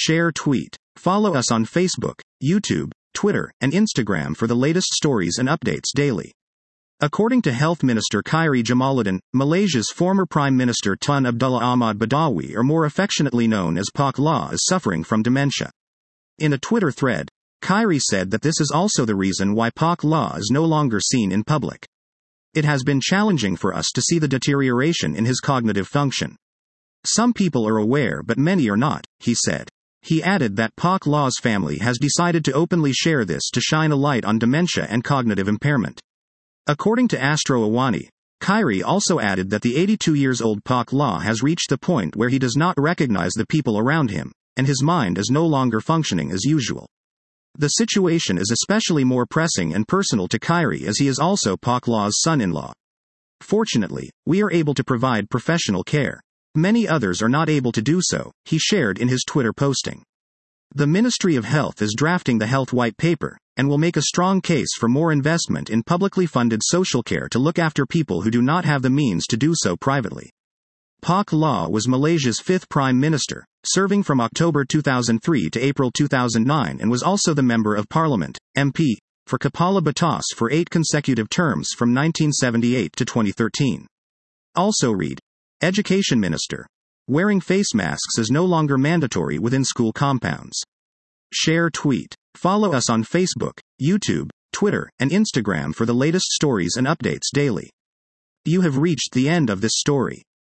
Share tweet. Follow us on Facebook, YouTube, Twitter, and Instagram for the latest stories and updates daily. According to Health Minister Khairi Jamaluddin, Malaysia's former Prime Minister Tun Abdullah Ahmad Badawi, or more affectionately known as Pak Lah, is suffering from dementia. In a Twitter thread, Khairi said that this is also the reason why Pak Lah is no longer seen in public. It has been challenging for us to see the deterioration in his cognitive function. Some people are aware but many are not, he said. He added that Pak Lah's family has decided to openly share this to shine a light on dementia and cognitive impairment. According to Astro Awani, Khairi also added that the 82-year-old Pak Lah has reached the point where he does not recognize the people around him, and his mind is no longer functioning as usual. The situation is especially more pressing and personal to Khairi as he is also Pak Lah's son-in-law. Fortunately, we are able to provide professional care. Many others are not able to do so, he shared in his Twitter posting. The Ministry of Health is drafting the Health White Paper, and will make a strong case for more investment in publicly funded social care to look after people who do not have the means to do so privately. Pak Lah was Malaysia's fifth Prime Minister, serving from October 2003 to April 2009, and was also the Member of Parliament, MP, for Kepala Batas for 8 consecutive terms from 1978 to 2013. Also read, Education Minister. Wearing face masks is no longer mandatory within school compounds. Share tweet. Follow us on Facebook, YouTube, Twitter, and Instagram for the latest stories and updates daily. You have reached the end of this story.